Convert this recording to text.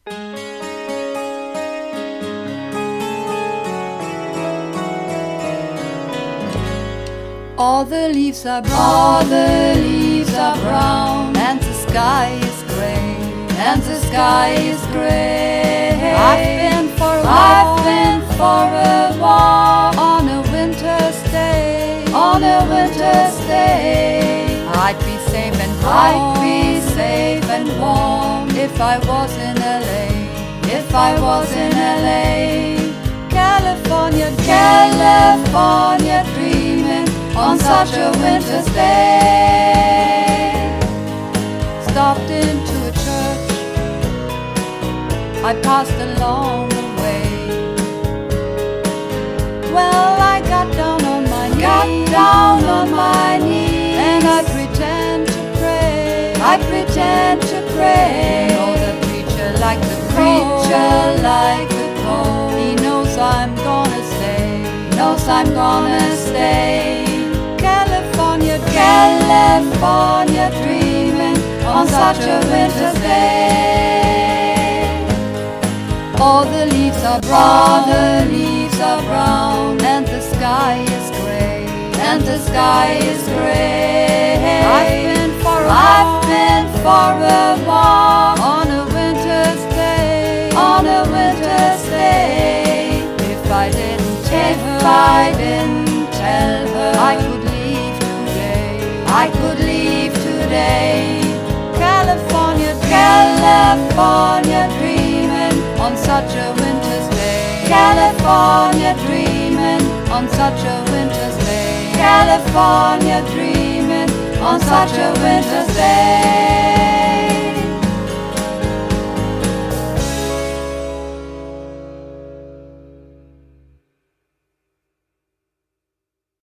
All the leaves are brown, and the sky is gray, and the sky is gray. I've been for a walk on a winter's day, on a winter's day. I'd be safe and warm, if I was in LA, if I was in LA. California, California dreaming on such a winter's day. Stopped into a church, I passed along the way. Well, I got down on my knees, and I pretend to pray, I pretend to pray. You know the preacher like the cold, he knows I'm gonna stay, knows I'm gonna stay. California, California dreaming on such a winter's day. All the leaves are brown, and the sky is gray, and the sky is gray. I've been for a walk on a winter's day, on a winter's day. If I didn't tell her, I could leave today, I could leave today. California, California dreaming on such a winter's day. California dreaming on such a winter's day. California dreaming on such a winter's day.